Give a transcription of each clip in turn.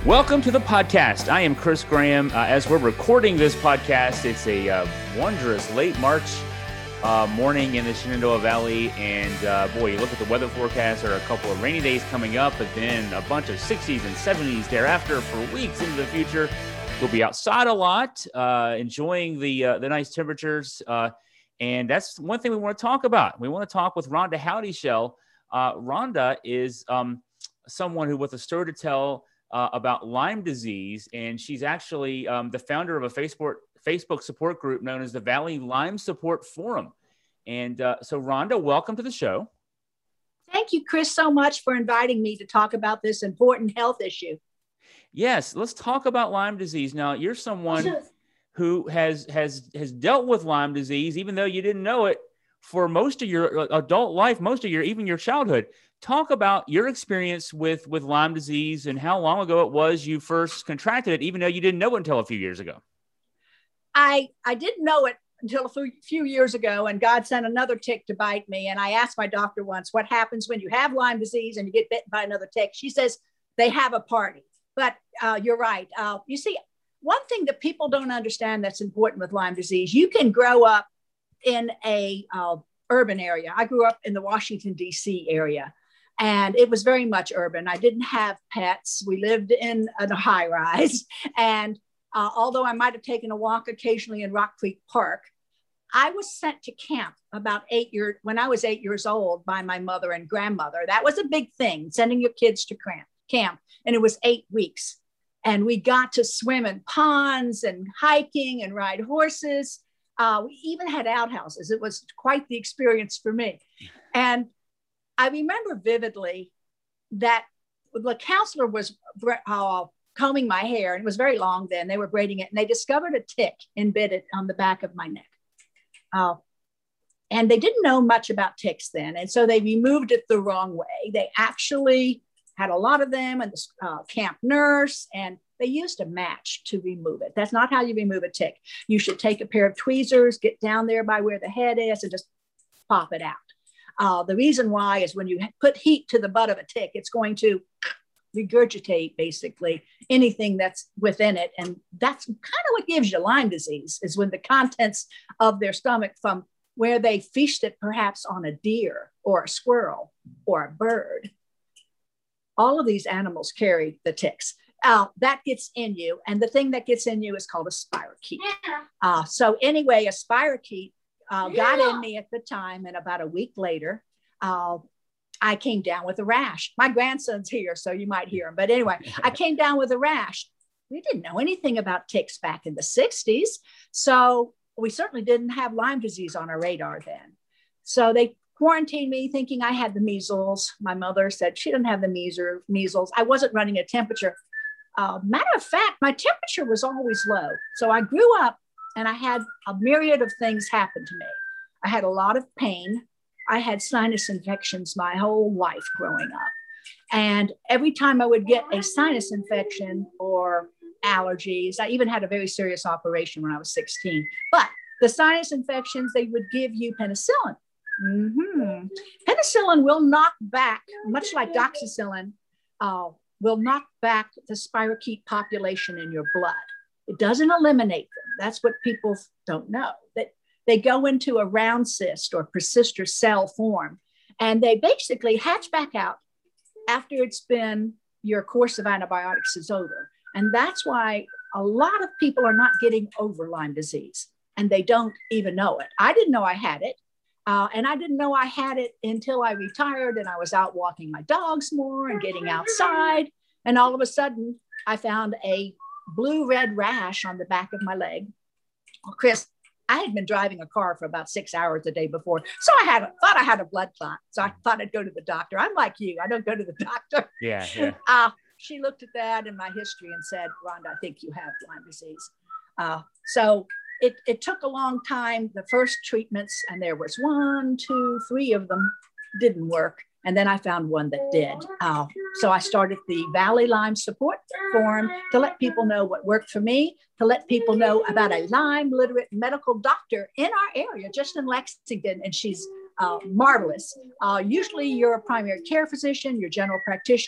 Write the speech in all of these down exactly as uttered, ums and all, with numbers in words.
Welcome to the podcast. I am Chris Graham. Uh, as we're recording this podcast, it's a uh, wondrous late March uh, morning in the Shenandoah Valley. And uh, boy, you look at the weather forecast, there are a couple of rainy days coming up, but then a bunch of sixties and seventies thereafter for weeks into the future. We'll be outside a lot, uh, enjoying the uh, the nice temperatures. Uh, and that's one thing we want to talk about. We want to talk with Rhonda Howdyshell. Uh, Rhonda is um, someone who with a story to tell Uh, about Lyme disease, and she's actually um, the founder of a Facebook Facebook support group known as the Valley Lyme Support Forum. And uh, so, Rhonda, welcome to the show. Thank you, Chris, so much for inviting me to talk about this important health issue. Yes, let's talk about Lyme disease. Now, you're someone who has has has dealt with Lyme disease, even though you didn't know it for most of your adult life, most of your even your childhood. Talk about your experience with, with Lyme disease and how long ago it was you first contracted it, even though you didn't know it until a few years ago. I, I didn't know it until a few years ago, and God sent another tick to bite me. And I asked my doctor once, what happens when you have Lyme disease and you get bitten by another tick? She says, they have a party. But uh, you're right. Uh, you see, one thing that people don't understand that's important with Lyme disease, you can grow up in a uh, urban area. I grew up in the Washington, D C area. And it was very much urban. I didn't have pets. We lived in a high rise. And uh, although I might have taken a walk occasionally in Rock Creek Park, I was sent to camp about eight years, when I was eight years old by my mother and grandmother. That was a big thing, sending your kids to camp. And it was eight weeks. And we got to swim in ponds and hiking and ride horses. Uh, we even had outhouses. It was quite the experience for me. And I remember vividly that the counselor was uh, combing my hair, and it was very long then. They were braiding it, and they discovered a tick embedded on the back of my neck. Uh, and they didn't know much about ticks then, and so they removed it the wrong way. They actually had a lot of them, and the uh, camp nurse, and they used a match to remove it. That's not how you remove a tick. You should take a pair of tweezers, get down there by where the head is, and just pop it out. Uh, the reason why is when you put heat to the butt of a tick, it's going to regurgitate basically anything that's within it. And that's kind of what gives you Lyme disease, is when the contents of their stomach from where they feasted perhaps on a deer or a squirrel or a bird. All of these animals carry the ticks. Uh, that gets in you. And the thing that gets in you is called a spirochete. Yeah. Uh, so anyway, a spirochete Uh, got in me at the time, and about a week later, uh, I came down with a rash. My grandson's here, so you might hear him. But anyway, I came down with a rash. We didn't know anything about ticks back in the sixties, so we certainly didn't have Lyme disease on our radar then. So they quarantined me thinking I had the measles. My mother said she didn't have the measles. I wasn't running a temperature. Uh, matter of fact, my temperature was always low. So I grew up, and I had a myriad of things happen to me. I had a lot of pain. I had sinus infections my whole life growing up. And every time I would get a sinus infection or allergies, I even had a very serious operation when I was sixteen. But the sinus infections, they would give you penicillin. Mm-hmm. Penicillin will knock back, much like doxycycline, uh, will knock back the spirochete population in your blood. It doesn't eliminate them. That's what people don't know, that they go into a round cyst or persister cell form, and they basically hatch back out after it's been your course of antibiotics is over. And that's why a lot of people are not getting over Lyme disease, and they don't even know it. I didn't know I had it. Uh, and I didn't know I had it until I retired and I was out walking my dogs more and getting outside. And all of a sudden I found a blue-red rash on the back of my leg. Well, Chris, I had been driving a car for about six hours the day before. So I had thought I had a blood clot. So I thought I'd go to the doctor. I'm like you. I don't go to the doctor. Yeah, yeah. Uh, she looked at that and my history and said, Rhonda, I think you have Lyme disease. Uh, so it, it took a long time. The first treatments, and there was one, two, three of them didn't work. And then I found one that did. Uh, so I started the Valley Lyme Support Forum to let people know what worked for me, to let people know about a Lyme literate medical doctor in our area, just in Lexington. And she's uh, marvelous. Uh, usually you're a primary care physician, your general practitioner,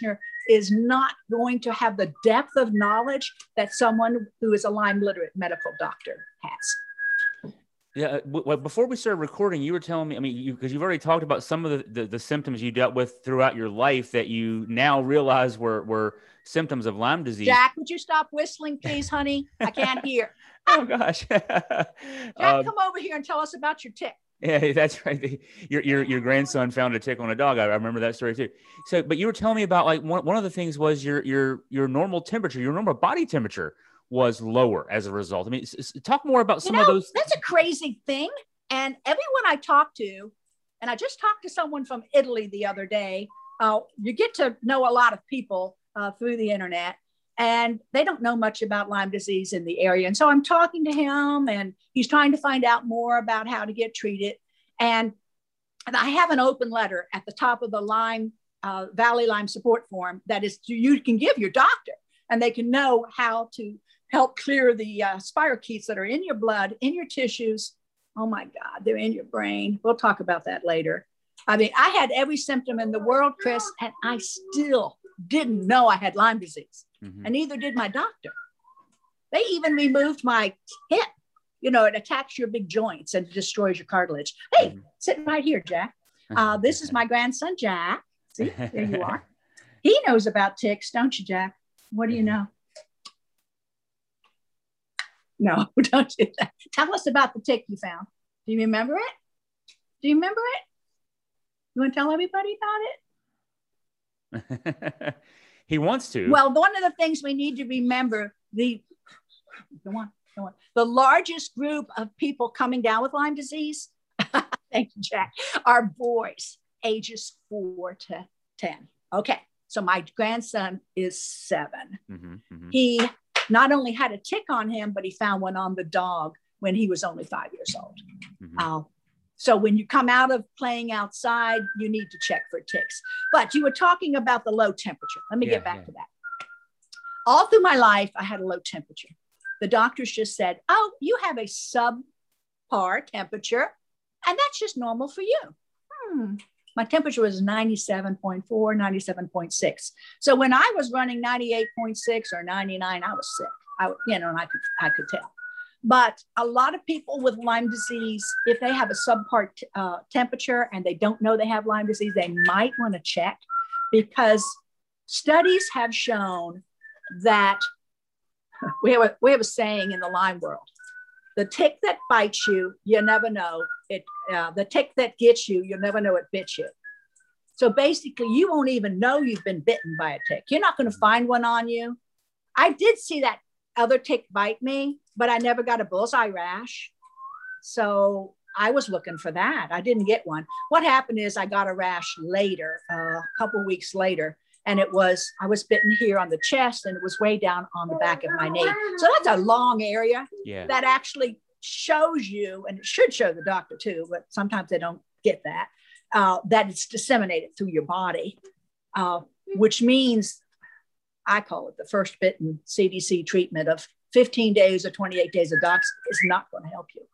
is not going to have the depth of knowledge that someone who is a Lyme literate medical doctor has. Yeah. Well, before we started recording, you were telling me, I mean, you, because you've already talked about some of the, the, the symptoms you dealt with throughout your life that you now realize were, were symptoms of Lyme disease. Jack, would you stop whistling, please, honey? I can't hear. Oh, gosh. Jack, um, come over here and tell us about your tick. Yeah, that's right. Your, your, your grandson found a tick on a dog. I remember that story too. So, but you were telling me about, like, one, one of the things was your, your, your normal temperature, your normal body temperature was lower as a result. I mean, talk more about some you know, of those. That's a crazy thing. And everyone I talk to, and I just talked to someone from Italy the other day, uh, you get to know a lot of people uh, through the internet, and they don't know much about Lyme disease in the area. And so I'm talking to him, and he's trying to find out more about how to get treated. And, and I have an open letter at the top of the Lyme uh, Valley Lyme support form that is you can give your doctor, and they can know how to help clear the uh, spirochetes that are in your blood, in your tissues. Oh my God, they're in your brain. We'll talk about that later. I mean, I had every symptom in the world, Chris, and I still didn't know I had Lyme disease. Mm-hmm. And neither did my doctor. They even removed my hip. You know, it attacks your big joints and destroys your cartilage. Hey, mm-hmm. sitting right here, Jack. Uh, this is my grandson, Jack. See, there you are. He knows about ticks, don't you, Jack? What do you know? No, don't do that. Tell us about the tick you found. Do you remember it? Do you remember it? You want to tell everybody about it? He wants to. Well, one of the things we need to remember, the go on, go on. The largest group of people coming down with Lyme disease, thank you, Jack, are boys ages four to ten. Okay, so my grandson is seven. Mm-hmm, mm-hmm. He not only had a tick on him, but he found one on the dog when he was only five years old. Mm-hmm. Uh, so when you come out of playing outside, you need to check for ticks. But you were talking about the low temperature. Let me yeah, get back yeah. to that. All through my life, I had a low temperature. The doctors just said, oh, you have a subpar temperature, and that's just normal for you. Hmm. My temperature was ninety-seven point four, ninety-seven point six. So when I was running ninety-eight point six or ninety-nine, I was sick. I, you know, and I could, I could tell. But a lot of people with Lyme disease, if they have a subpar t- uh, temperature and they don't know they have Lyme disease, they might want to check, because studies have shown that we have a, we have a saying in the Lyme world: the tick that bites you, you never know it. Uh, the tick that gets you, you'll never know it bit you. So basically, you won't even know you've been bitten by a tick. You're not going to find one on you. I did see that other tick bite me, but I never got a bullseye rash. So I was looking for that. I didn't get one. What happened is I got a rash later, uh, a couple weeks later, and it was, I was bitten here on the chest, and it was way down on the back of my knee. So that's a long area yeah. that actually shows you, and it should show the doctor too, but sometimes they don't get that, uh, that it's disseminated through your body, uh, which means I call it the first bitten C D C treatment of fifteen days or twenty-eight days of dox is not going to help you.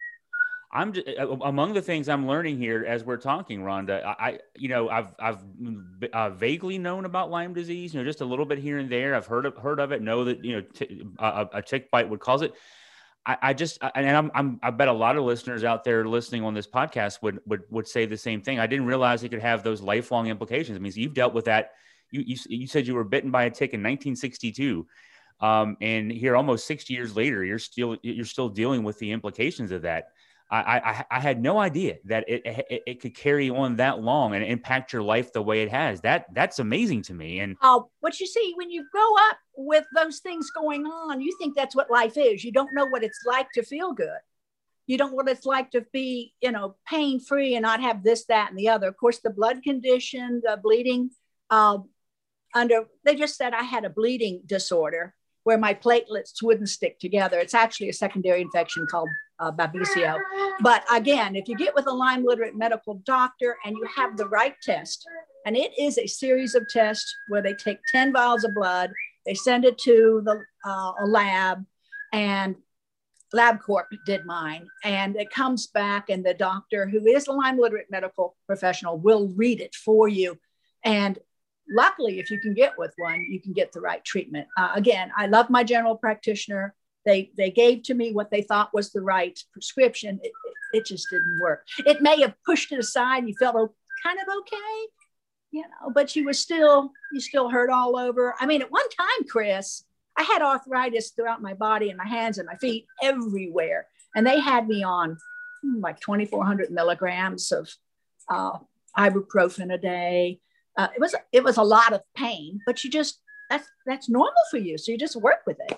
I'm just, among the things I'm learning here as we're talking, Rhonda, I, you know, I've, I've uh, vaguely known about Lyme disease, you know, just a little bit here and there. I've heard of, heard of it, know that, you know, t- a, a tick bite would cause it. I, I just, and I'm, I'm, I bet a lot of listeners out there listening on this podcast would, would, would say the same thing. I didn't realize it could have those lifelong implications. I mean, so you've dealt with that. You, you, you said you were bitten by a tick in nineteen sixty-two. Um, and here almost sixty years later, you're still, you're still dealing with the implications of that. I, I, I had no idea that it, it, it could carry on that long and impact your life the way it has. That that's amazing to me. And uh, what you see when you grow up with those things going on, you think that's what life is. You don't know what it's like to feel good. You don't know what it's like to be, you know, pain-free and not have this, that, and the other. Of course, the blood condition, the bleeding, uh, under, they just said I had a bleeding disorder where my platelets wouldn't stick together. It's actually a secondary infection called uh, Babesia. But again, if you get with a Lyme literate medical doctor and you have the right test, and it is a series of tests where they take ten vials of blood, they send it to the uh, a lab, and LabCorp did mine, and it comes back, and the doctor, who is a Lyme literate medical professional, will read it for you. And luckily, if you can get with one, you can get the right treatment. Uh, again, I love my general practitioner. They they gave to me what they thought was the right prescription. It, it, it just didn't work. It may have pushed it aside. And you felt kind of okay, you know, but you were still, you still hurt all over. I mean, at one time, Chris, I had arthritis throughout my body and my hands and my feet everywhere. And they had me on hmm, like twenty-four hundred milligrams of uh, ibuprofen a day. Uh, it was it was a lot of pain, but you just that's that's normal for you, so you just work with it.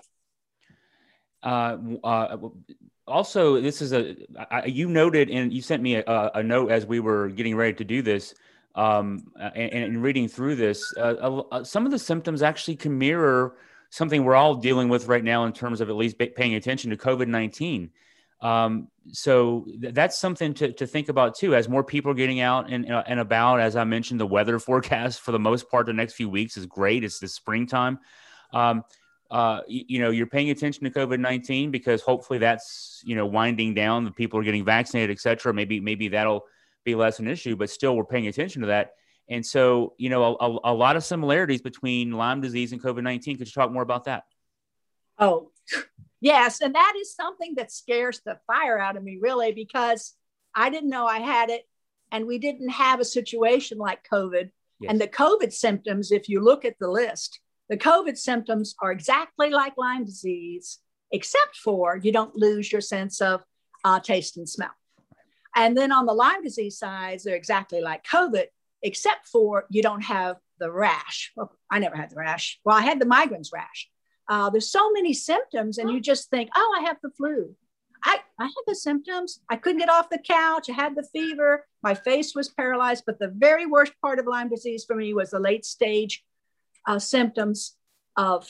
Uh, uh, also, this is a I, you noted, and you sent me a, a note as we were getting ready to do this, um, and, and reading through this. Uh, uh, some of the symptoms actually can mirror something we're all dealing with right now in terms of at least paying attention to COVID nineteen. Um, so th- that's something to, to think about too, as more people are getting out and, uh, and about. As I mentioned, the weather forecast for the most part, the next few weeks is great. It's the springtime. Um, uh, you, you know, you're paying attention to COVID nineteen because hopefully that's, you know, winding down. The people are getting vaccinated, et cetera. Maybe, maybe that'll be less an issue, but still we're paying attention to that. And so, you know, a, a lot of similarities between Lyme disease and COVID nineteen. Could you talk more about that? Oh, yes. And that is something that scares the fire out of me, really, because I didn't know I had it. And we didn't have a situation like COVID. Yes. And the COVID symptoms, if you look at the list, the COVID symptoms are exactly like Lyme disease, except for you don't lose your sense of uh, taste and smell. And then on the Lyme disease side, they're exactly like COVID, except for you don't have the rash. Well, I never had the rash. Well, I had the migraines rash. Uh, there's so many symptoms and you just think, oh, I have the flu. I, I had the symptoms. I couldn't get off the couch. I had the fever. My face was paralyzed. But the very worst part of Lyme disease for me was the late stage uh, symptoms of,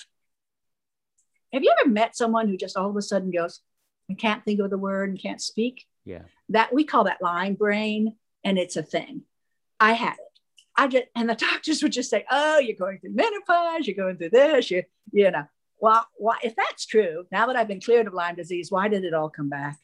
have you ever met someone who just all of a sudden goes, I can't think of the word and can't speak? Yeah. That we call that Lyme brain, and it's a thing. I had it. I just, and the doctors would just say, oh, you're going through menopause, you're going through this, you, you know. Well, why, if that's true, now that I've been cleared of Lyme disease, why did it all come back?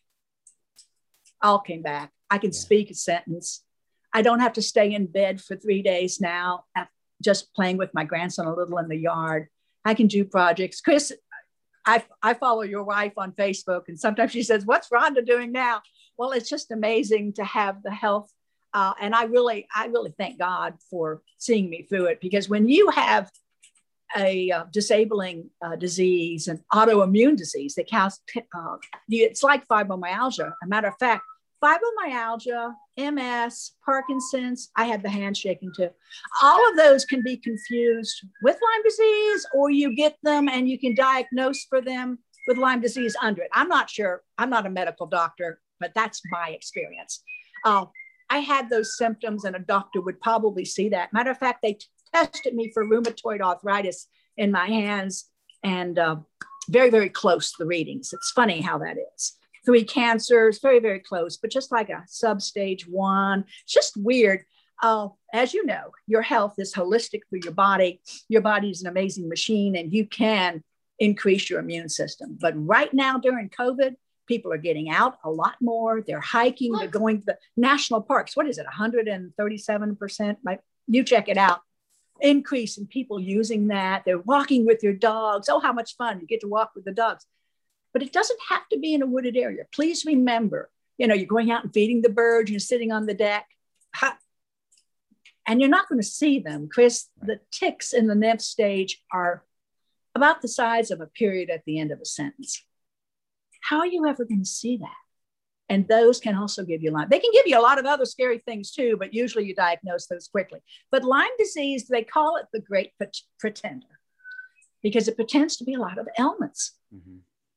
All came back. I can yeah. speak a sentence. I don't have to stay in bed for three days now, just playing with my grandson a little in the yard. I can do projects. Chris, I, I follow your wife on Facebook, and sometimes she says, what's Rhonda doing now? Well, it's just amazing to have the health. Uh, and I really, I really thank God for seeing me through it, because when you have a uh, disabling uh, disease, an autoimmune disease that counts, uh, it's like fibromyalgia. A matter of fact, fibromyalgia, M S, Parkinson's, I had the hand shaking too. All of those can be confused with Lyme disease, or you get them and you can diagnose for them with Lyme disease under it. I'm not sure. I'm not a medical doctor, but that's my experience. Uh, I had those symptoms and a doctor would probably see that. Matter of fact, they t- tested me for rheumatoid arthritis in my hands, and uh, very, very close, the readings. It's funny how that is. Three cancers, very, very close, but just like a sub-stage one. It's just weird. Uh, as you know, your health is holistic through your body. Your body is an amazing machine, and you can increase your immune system. But right now during COVID, people are getting out a lot more. They're hiking. They're going to the national parks. What is it? one hundred thirty-seven percent. You check it out. Increase in people using that. They're walking with your dogs. Oh, how much fun. You get to walk with the dogs. But it doesn't have to be in a wooded area. Please remember, you know, you're going out and feeding the birds. You're sitting on the deck. Ha, and you're not going to see them. Chris, the ticks in the nymph stage are about the size of a period at the end of a sentence. How are you ever going to see that? And those can also give you Lyme. They can give you a lot of other scary things too, but usually you diagnose those quickly. But Lyme disease, they call it the great pretender because it pretends to be a lot of ailments. Mm-hmm.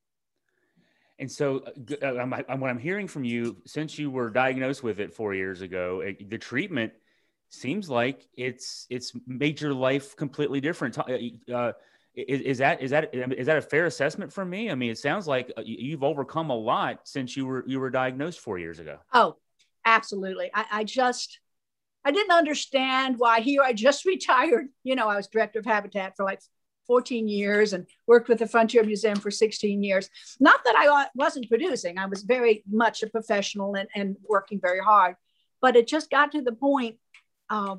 And so uh, I'm, I'm, what I'm hearing from you, since you were diagnosed with it four years ago, it, the treatment seems like it's it's made your life completely different. Uh, Is, is that is that is that a fair assessment from me? I mean, it sounds like you've overcome a lot since you were you were diagnosed four years ago. Oh, absolutely. I, I just I didn't understand why here I just retired. You know, I was director of Habitat for like fourteen years and worked with the Frontier Museum for sixteen years. Not that I wasn't producing. I was very much a professional and, and working very hard. But it just got to the point uh,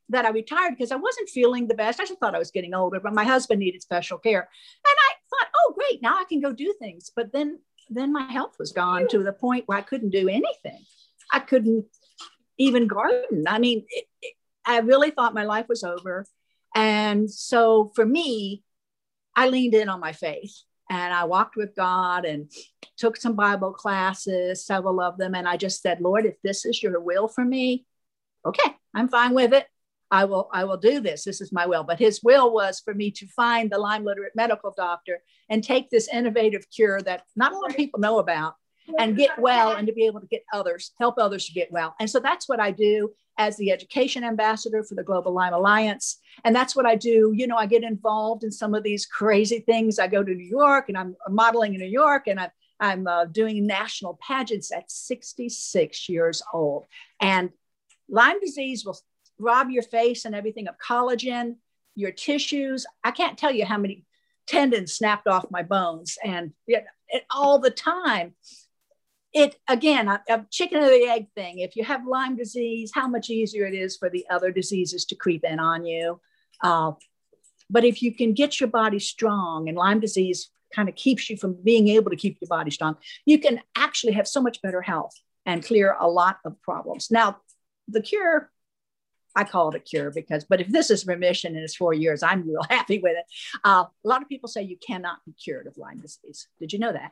that I retired because I wasn't feeling the best. I just thought I was getting older, but my husband needed special care. And I thought, oh, great, now I can go do things. But then, then my health was gone to the point where I couldn't do anything. I couldn't even garden. I mean, it, it, I really thought my life was over. And so for me, I leaned in on my faith and I walked with God and took some Bible classes, several of them. And I just said, Lord, if this is your will for me, okay, I'm fine with it. I will, I will do this. This is my will. But his will was for me to find the Lyme literate medical doctor and take this innovative cure that not a lot of people know about and get well, and to be able to get others, help others to get well. And so that's what I do as the education ambassador for the Global Lyme Alliance. And that's what I do. You know, I get involved in some of these crazy things. I go to New York and I'm modeling in New York, and I'm, I'm uh, doing national pageants at sixty-six years old. And Lyme disease will rob your face and everything of collagen, your tissues. I can't tell you how many tendons snapped off my bones, and it, it, all the time. It, again, a, a chicken or the egg thing. If you have Lyme disease, how much easier it is for the other diseases to creep in on you. Uh, but if you can get your body strong, and Lyme disease kind of keeps you from being able to keep your body strong, you can actually have so much better health and clear a lot of problems. Now, the cure, I call it a cure because, but if this is remission and it's four years, I'm real happy with it. Uh, a lot of people say you cannot be cured of Lyme disease. Did you know that?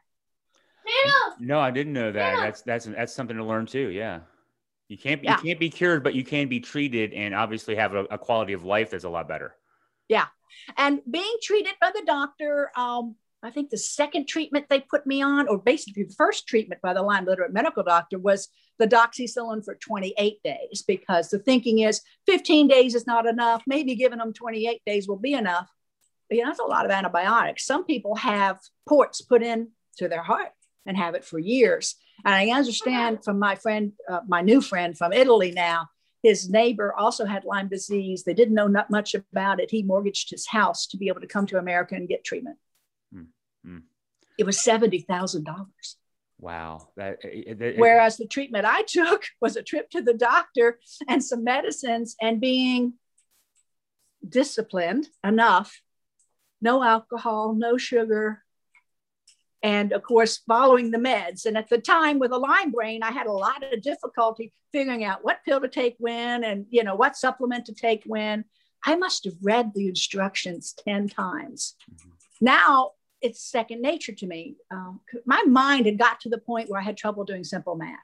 No, I didn't know that. That's that's that's something to learn too. Yeah, you can't be, yeah. you can't be cured, but you can be treated and obviously have a, a quality of life that's a lot better. Yeah, and being treated by the doctor. Um, I think the second treatment they put me on, or basically the first treatment by the Lyme literate medical doctor, was the doxycycline for twenty-eight days, because the thinking is fifteen days is not enough. Maybe giving them twenty-eight days will be enough. But you know, that's a lot of antibiotics. Some people have ports put in to their heart and have it for years. And I understand from my friend, uh, my new friend from Italy now, his neighbor also had Lyme disease. They didn't know not much about it. He mortgaged his house to be able to come to America and get treatment. Mm-hmm. It was seventy thousand dollars. Wow. That, it, it, Whereas the treatment I took was a trip to the doctor and some medicines and being disciplined enough, no alcohol, no sugar, and of course, following the meds. And at the time with a Lyme brain, I had a lot of difficulty figuring out what pill to take when, and, you know, what supplement to take when. I must have read the instructions ten times. Mm-hmm. Now it's second nature to me. Um, my mind had got to the point where I had trouble doing simple math.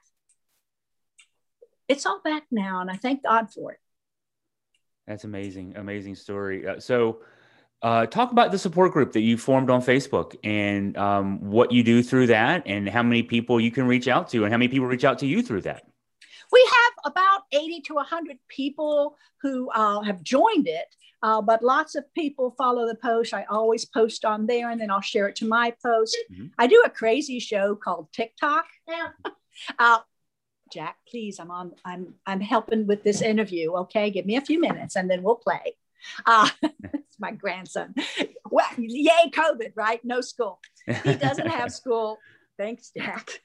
It's all back now, and I thank God for it. That's amazing. Amazing story. Uh, so, Uh, talk about the support group that you formed on Facebook, and um, what you do through that, and how many people you can reach out to, and how many people reach out to you through that. We have about eighty to one hundred people who uh, have joined it, uh, but lots of people follow the post. I always post on there, and then I'll share it to my post. Mm-hmm. I do a crazy show called TikTok. Yeah. uh, Jack, please, I'm on. I'm I'm helping with this interview. Okay, give me a few minutes, and then we'll play. Uh, it's my grandson. Well, yay, COVID, right? No school. He doesn't have school. Thanks, Jack.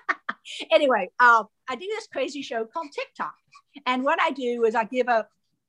Anyway, uh, I do this crazy show called TikTok. And what I do is I give a,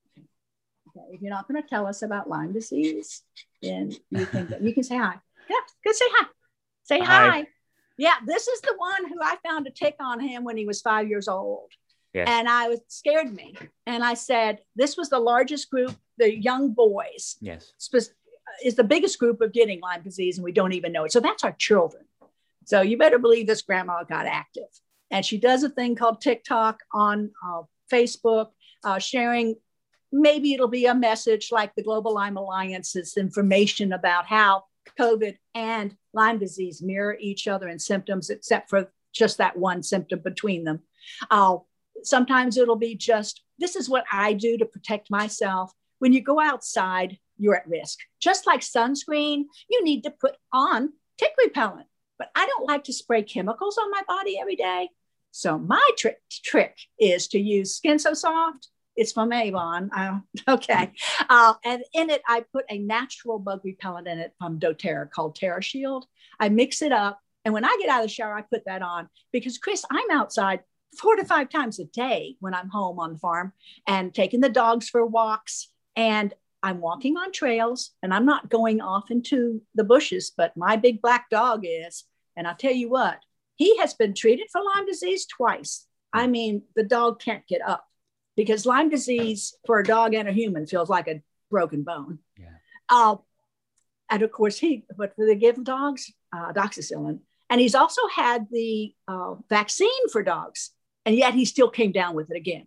okay, if you're not going to tell us about Lyme disease, then you can, you can say hi. Yeah, go say hi. Say hi. hi. Yeah, this is the one who I found a tick on him when he was five years old. Yes. And I was scared me. And I said, this was the largest group, the young boys. Yes. Spe- is the biggest group of getting Lyme disease, and we don't even know it. So that's our children. So you better believe this grandma got active. And she does a thing called TikTok on uh, Facebook, uh, sharing, maybe it'll be a message like the Global Lyme Alliance's information about how COVID and Lyme disease mirror each other in symptoms, except for just that one symptom between them. Uh, Sometimes it'll be just, this is what I do to protect myself. When you go outside, you're at risk. Just like sunscreen, you need to put on tick repellent. But I don't like to spray chemicals on my body every day. So my trick trick is to use Skin So Soft. It's from Avon. Uh, okay. Uh, and in it, I put a natural bug repellent in it from doTERRA called TerraShield. I mix it up. And when I get out of the shower, I put that on because, Chris, I'm outside four to five times a day when I'm home on the farm and taking the dogs for walks. And I'm walking on trails and I'm not going off into the bushes, but my big black dog is. And I'll tell you what, he has been treated for Lyme disease twice. I mean, the dog can't get up because Lyme disease for a dog and a human feels like a broken bone. Yeah. Uh, and of course, he, but they give dogs uh, doxycycline. And he's also had the uh, vaccine for dogs. And yet he still came down with it again.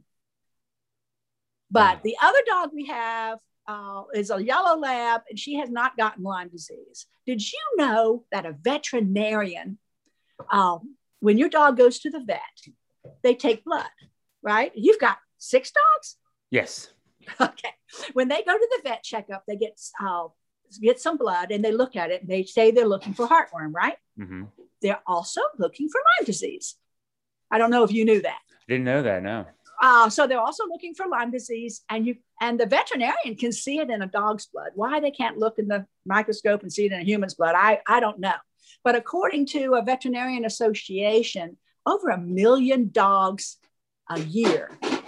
But the other dog we have uh, is a yellow lab, and she has not gotten Lyme disease. Did you know that a veterinarian, um, when your dog goes to the vet, they take blood, right? You've got six dogs? Yes. Okay. When they go to the vet checkup, they get, uh, get some blood and they look at it and they say they're looking for heartworm, right? Mm-hmm. They're also looking for Lyme disease. I don't know if you knew that. Didn't know that, no. Uh, so they're also looking for Lyme disease, and you and the veterinarian can see it in a dog's blood. Why they can't look in the microscope and see it in a human's blood, I, I don't know. But according to a veterinarian association, over a million dogs a year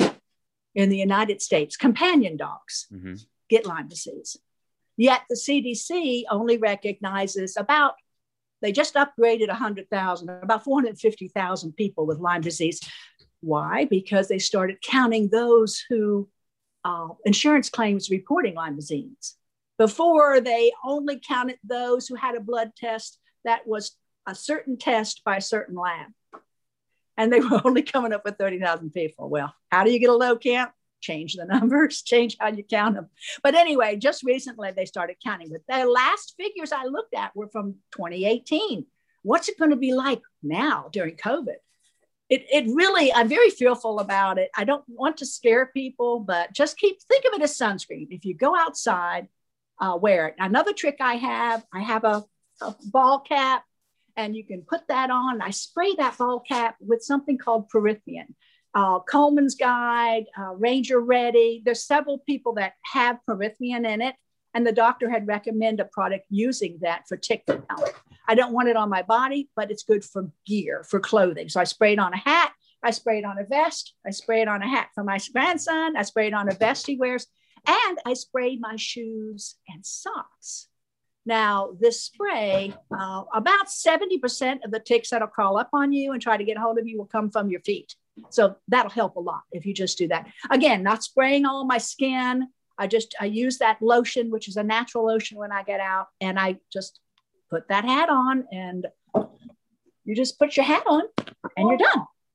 in the United States, companion dogs, mm-hmm. get Lyme disease. Yet the C D C only recognizes about, they just upgraded one hundred thousand, about four hundred fifty thousand people with Lyme disease. Why? Because they started counting those who uh, insurance claims reporting Lyme disease. Before, they only counted those who had a blood test that was a certain test by a certain lab. And they were only coming up with thirty thousand people. Well, how do you get a low count? Change the numbers, change how you count them. But anyway, just recently they started counting. But the last figures I looked at were from twenty eighteen. What's it going to be like now during COVID? It, it really, I'm very fearful about it. I don't want to scare people, but just keep, think of it as sunscreen. If you go outside, uh, wear it. Another trick I have, I have a, a ball cap, and you can put that on. I spray that ball cap with something called Pyrethrin. Uh, Coleman's Guide, uh, Ranger Ready. There's several people that have Pyrethrin in it, and the doctor had recommended a product using that for tick repellent. I don't want it on my body, but it's good for gear, for clothing. So I spray it on a hat, I spray it on a vest, I spray it on a hat for my grandson, I spray it on a vest he wears, and I spray my shoes and socks. Now, this spray, uh, about seventy percent of the ticks that'll crawl up on you and try to get a hold of you will come from your feet. So that'll help a lot if you just do that. Again, not spraying all my skin. I just, I use that lotion, which is a natural lotion when I get out, and I just put that hat on, and you just put your hat on and you're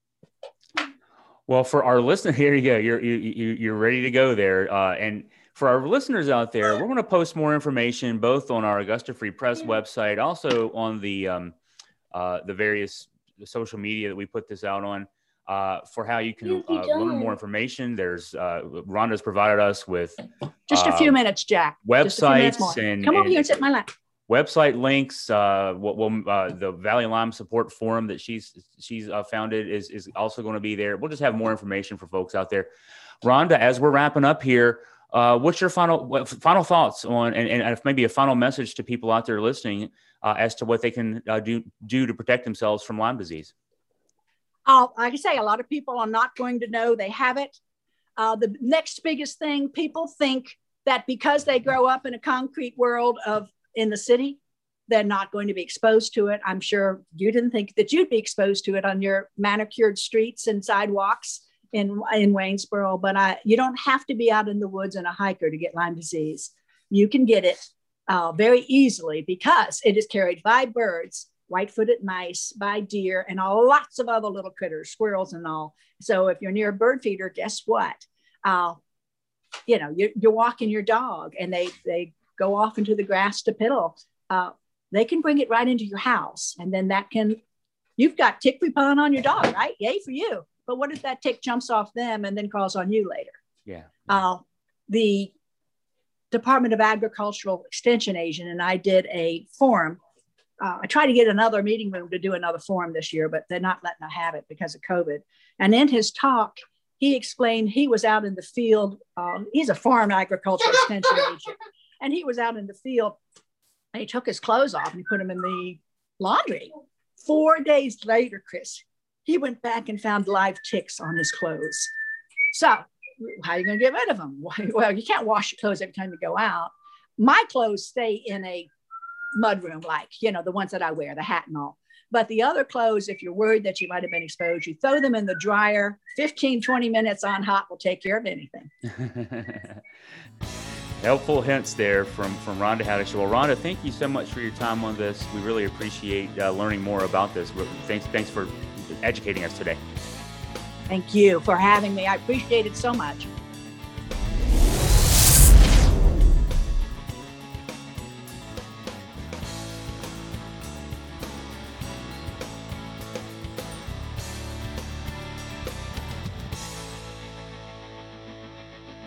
done. Well, for our listener, here you go. You're, you, you, you're ready to go there. Uh, and for our listeners out there, we're going to post more information both on our Augusta Free Press website, also on the, um, uh, the various social media that we put this out on. Uh, for how you can uh, learn more information. There's uh, Rhonda's provided us with just a few uh, minutes, Jack. Websites and come over and, here and sit in my lap. Website links. Uh, what will uh, the Valley Lyme Support Forum that she's she's uh, founded is is also going to be there. We'll just have more information for folks out there. Rhonda, as we're wrapping up here, uh, what's your final what, final thoughts on and, and maybe a final message to people out there listening uh, as to what they can uh, do do to protect themselves from Lyme disease? Uh, like I say, a lot of people are not going to know they have it. Uh, the next biggest thing, people think that because they grow up in a concrete world of in the city, they're not going to be exposed to it. I'm sure you didn't think that you'd be exposed to it on your manicured streets and sidewalks in, in Waynesboro, but I, you don't have to be out in the woods and a hiker to get Lyme disease. You can get it uh, very easily because it is carried by birds, white-footed mice, by deer, and lots of other little critters, squirrels and all. So if you're near a bird feeder, guess what? Uh, you know, you're, you're walking your dog and they they go off into the grass to piddle. Uh, they can bring it right into your house. And then that can, you've got tick repellent on your dog, right? Yay for you. But what if that tick jumps off them and then crawls on you later? Yeah. Uh, the Department of Agricultural Extension agent and I did a forum. Uh, I tried to get another meeting room to do another forum this year, but they're not letting us have it because of COVID. And in his talk, he explained he was out in the field. Um, he's a farm agricultural extension agent. And he was out in the field and he took his clothes off and he put them in the laundry. Four days later, Chris, he went back and found live ticks on his clothes. So how are you going to get rid of them? Well, you can't wash your clothes every time you go out. My clothes stay in a mudroom, like, you know, the ones that I wear, the hat and all. But the other clothes, if you're worried that you might have been exposed, you throw them in the dryer. fifteen, twenty minutes on hot will take care of anything. Helpful hints there from, from Rhonda Hadish. Well, Rhonda, thank you so much for your time on this. We really appreciate uh, learning more about this. Thanks, thanks for educating us today. Thank you for having me. I appreciate it so much.